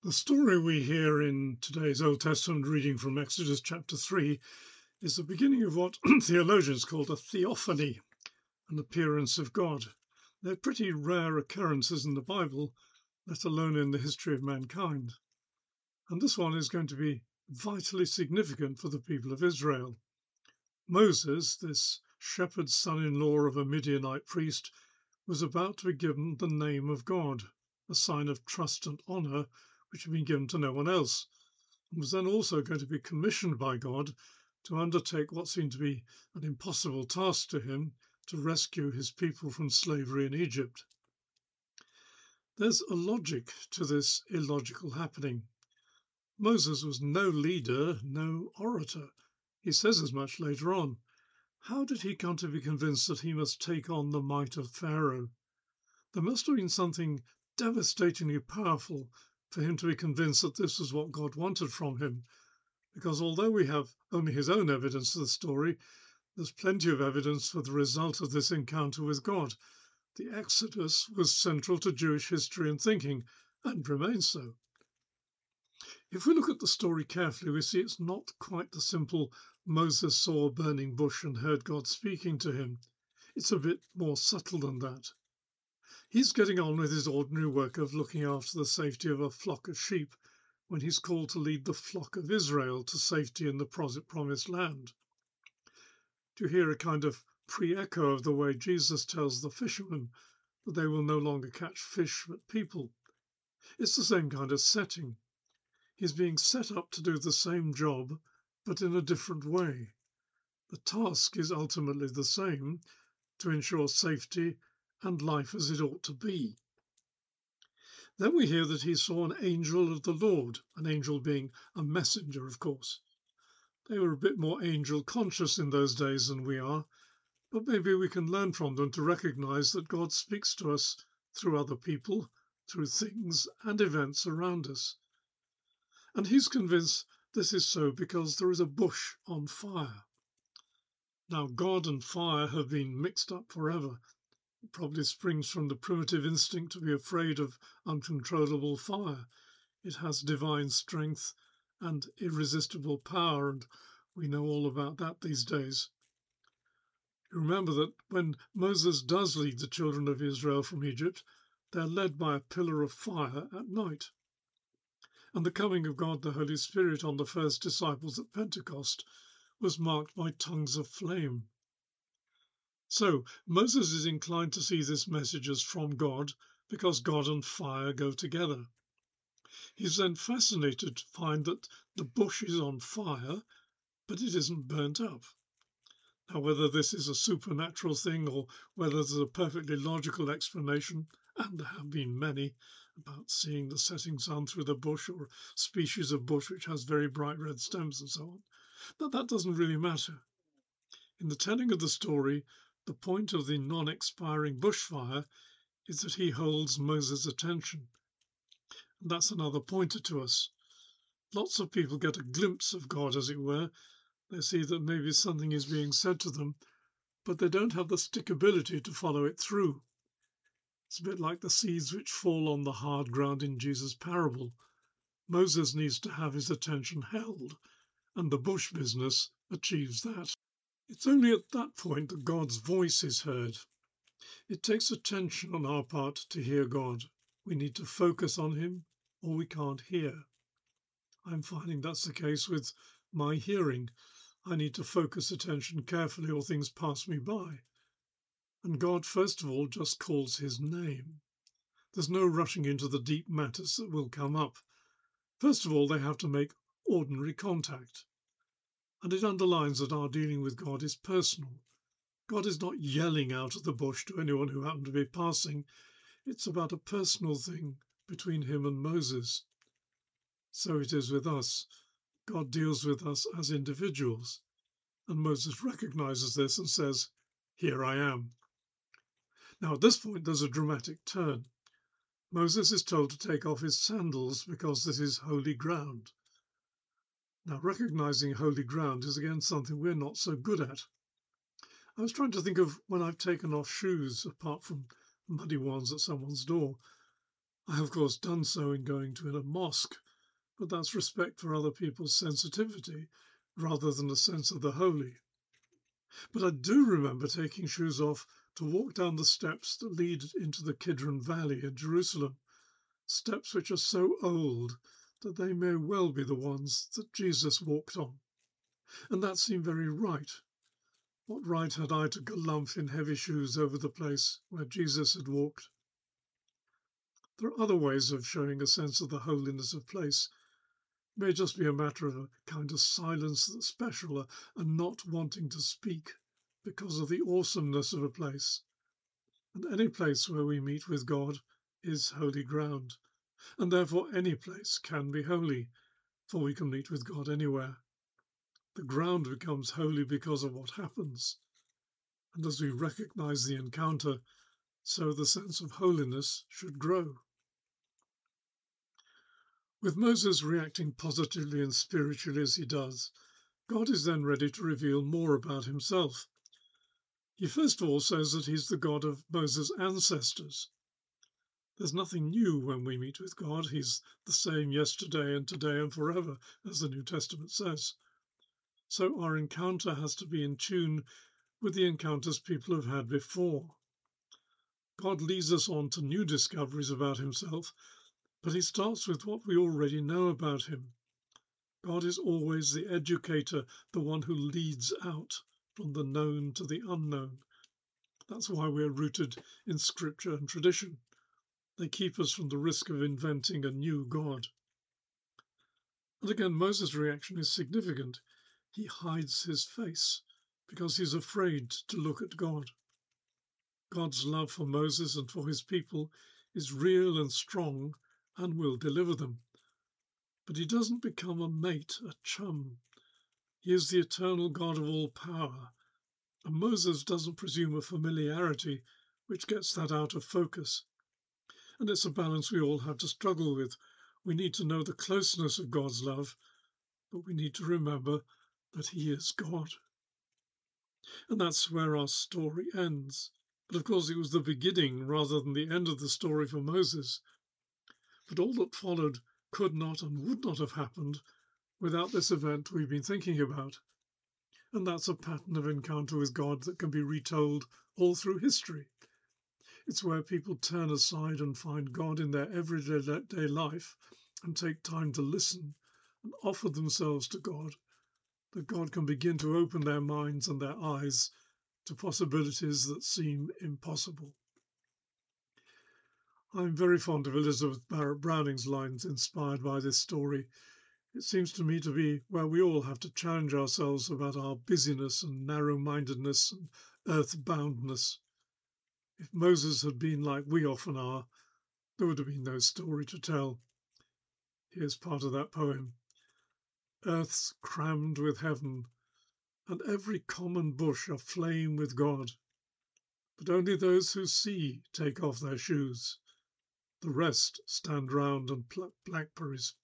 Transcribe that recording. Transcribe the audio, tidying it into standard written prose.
The story we hear in today's Old Testament reading from Exodus chapter 3 is the beginning of what theologians call a theophany, an appearance of God. They're pretty rare occurrences in the Bible, let alone in the history of mankind. And this one is going to be vitally significant for the people of Israel. Moses, this shepherd's son-in-law of a Midianite priest, was about to be given the name of God, a sign of trust and honour which had been given to no one else, and was then also going to be commissioned by God to undertake what seemed to be an impossible task to him, to rescue his people from slavery in Egypt. There's a logic to this illogical happening. Moses was no leader, no orator. He says as much later on. How did he come to be convinced that he must take on the might of Pharaoh? There must have been something devastatingly powerful for him to be convinced that this was what God wanted from him, because although we have only his own evidence of the story, there's plenty of evidence for the result of this encounter with God. The Exodus was central to Jewish history and thinking, and remains so. If we look at the story carefully, we see it's not quite the simple Moses saw a burning bush and heard God speaking to him. It's a bit more subtle than that. He's getting on with his ordinary work of looking after the safety of a flock of sheep when he's called to lead the flock of Israel to safety in the promised land. Do you hear a kind of pre-echo of the way Jesus tells the fishermen that they will no longer catch fish but people? It's the same kind of setting. He's being set up to do the same job, but in a different way. The task is ultimately the same, to ensure safety and life as it ought to be. Then we hear that he saw an angel of the Lord, an angel being a messenger, of course. They were a bit more angel conscious in those days than we are, but maybe we can learn from them to recognize that God speaks to us through other people, through things and events around us. And he's convinced this is so because there is a bush on fire. Now, God and fire have been mixed up forever. It probably springs from the primitive instinct to be afraid of uncontrollable fire. It has divine strength and irresistible power, and we know all about that these days. You remember that when Moses does lead the children of Israel from Egypt, they're led by a pillar of fire at night. And the coming of God the Holy Spirit on the first disciples at Pentecost was marked by tongues of flame. So Moses is inclined to see this message as from God because God and fire go together. He's then fascinated to find that the bush is on fire, but it isn't burnt up. Now, whether this is a supernatural thing or whether there's a perfectly logical explanation, and there have been many, about seeing the setting sun through the bush or species of bush which has very bright red stems and so on, but that doesn't really matter. In the telling of the story, the point of the non-expiring bushfire is that he holds Moses' attention. And that's another pointer to us. Lots of people get a glimpse of God, as it were. They see that maybe something is being said to them, but they don't have the stickability to follow it through. It's a bit like the seeds which fall on the hard ground in Jesus' parable. Moses needs to have his attention held, and the bush business achieves that. It's only at that point that God's voice is heard. It takes attention on our part to hear God. We need to focus on him or we can't hear. I'm finding that's the case with my hearing. I need to focus attention carefully or things pass me by. And God, first of all, just calls his name. There's no rushing into the deep matters that will come up. First of all, they have to make ordinary contact. And it underlines that our dealing with God is personal. God is not yelling out of the bush to anyone who happened to be passing. It's about a personal thing between him and Moses. So it is with us. God deals with us as individuals. And Moses recognizes this and says, "Here I am." Now, at this point, there's a dramatic turn. Moses is told to take off his sandals because this is holy ground. Now, recognizing holy ground is again something we're not so good at. I was trying to think of when I've taken off shoes, apart from muddy ones at someone's door. I have, of course, done so in going to a mosque, but that's respect for other people's sensitivity rather than a sense of the holy. But I do remember taking shoes off to walk down the steps that lead into the Kidron Valley in Jerusalem, steps which are so old that they may well be the ones that Jesus walked on. And that seemed very right. What right had I to galump in heavy shoes over the place where Jesus had walked? There are other ways of showing a sense of the holiness of place. It may just be a matter of a kind of silence that's special, and not wanting to speak because of the awesomeness of a place. And any place where we meet with God is holy ground, and therefore any place can be holy, for we can meet with God anywhere. The ground becomes holy because of what happens, and as we recognize the encounter, so the sense of holiness should grow. With Moses reacting positively and spiritually as he does, God is then ready to reveal more about himself. He first of all says that he's the God of Moses' ancestors. There's nothing new when we meet with God. He's the same yesterday and today and forever, as the New Testament says. So our encounter has to be in tune with the encounters people have had before. God leads us on to new discoveries about himself, but he starts with what we already know about him. God is always the educator, the one who leads out from the known to the unknown. That's why we're rooted in scripture and tradition. They keep us from the risk of inventing a new God. And again, Moses' reaction is significant. He hides his face because he's afraid to look at God. God's love for Moses and for his people is real and strong and will deliver them. But he doesn't become a mate, a chum. He is the eternal God of all power, and Moses doesn't presume a familiarity which gets that out of focus. And it's a balance we all have to struggle with. We need to know the closeness of God's love, but we need to remember that he is God. And that's where our story ends. But of course it was the beginning rather than the end of the story for Moses. But all that followed could not and would not have happened without this event we've been thinking about. And that's a pattern of encounter with God that can be retold all through history. It's where people turn aside and find God in their everyday life and take time to listen and offer themselves to God, that God can begin to open their minds and their eyes to possibilities that seem impossible. I'm very fond of Elizabeth Barrett Browning's lines inspired by this story. It seems to me to be where we all have to challenge ourselves about our busyness and narrow-mindedness and earth-boundness. If Moses had been like we often are, there would have been no story to tell. Here's part of that poem. Earth's crammed with heaven, and every common bush aflame with God. But only those who see take off their shoes. The rest stand round and pluck blackberries.